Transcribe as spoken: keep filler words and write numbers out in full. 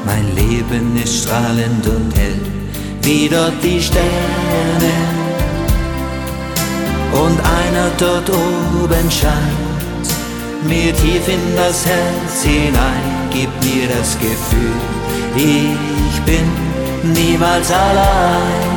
Mein Leben ist strahlend und hell, wie dort die Sterne. Und einer dort oben scheint mir tief in das Herz hinein, gibt mir das Gefühl, ich bin niemals allein.